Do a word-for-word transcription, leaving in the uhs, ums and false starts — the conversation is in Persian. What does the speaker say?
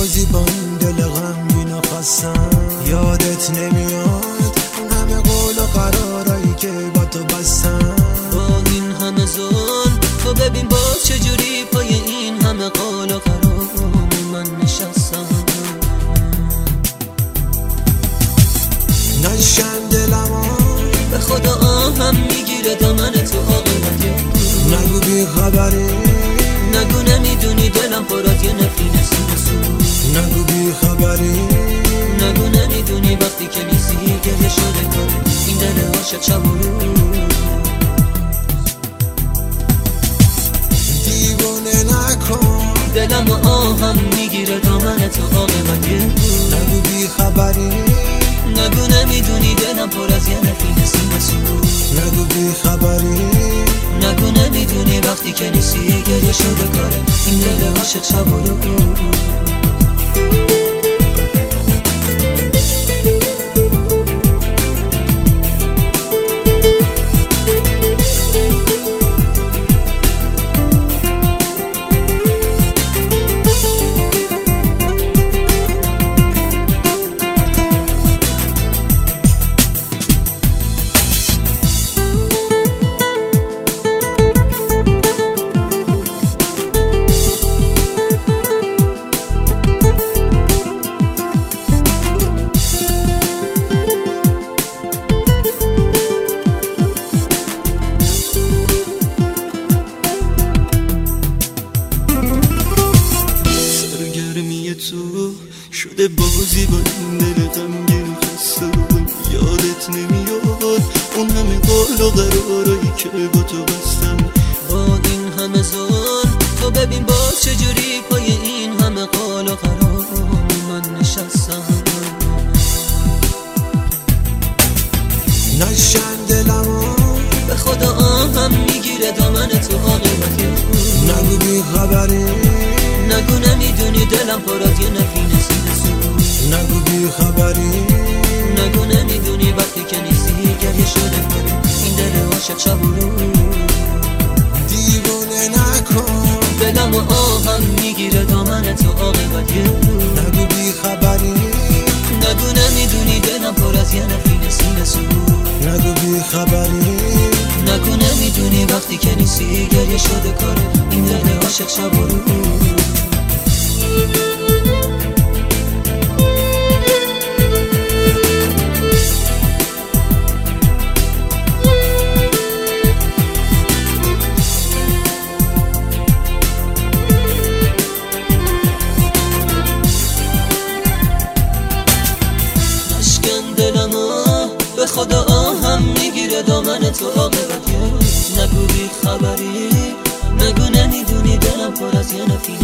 بازی با این دل غمگین و خستم. یادت نمیاد اون همه قول و قرارایی که با تو بستم. با این همه ظلم تو ببین با چجوری پای این همه قول و قرار من نشستم. نشکن دلمو به خدا آهم میگیره دامن تو عاقبت. نگو بی خبری، نگو نمیدونی دلم پر از یه نفرین سو. نگو بی خبری، نگو نمیدونی وقتی که نیستی گریه شده کاره این دل عاشق شب و روز. دیوونه نکن دلم و آهم میگیره دامن تو عاقبت. نگو بی خبری، نگو نمیدونی دلم پر از یه نفرین سو. نگو بی خبری، نگو نمیدونی وقتی که نیستی گریه شده کاره این دل عاشق شب و روز. تو شده بازی با این دل غمگین خسته. یادت نمیاد اون همه قول و قرارایی که با تو بستم. با این همه ظلم تو ببین با چجوری پای این همه قول و قرار من نشستم. نشکن دلمو به خدا آهم میگیره دامن تو عاقبت. نگو بی خبری، نگو نمیدونی دلم پر از یه نفرین سو. نگو بی خبری، نگو نمیدونی وقتی که نیستی گریه شده کنه این دل عاشق شب و روز. دیوونه نکن دلم و آهم میگیره دامن تو عاقبت. نگو بی خبری، نگو نمیدونی دلم پر از یه نفرین سو. نگو بی خبری، نگو نمیدونی وقتی که نیستی گریه شده کاره این دل عاشق شب و روز. نشکن دلمو به خدا آهم میگیره دامن تو عاقبت. نگو بی خبری، نگو نمیدونی دلم پر از یه نفرین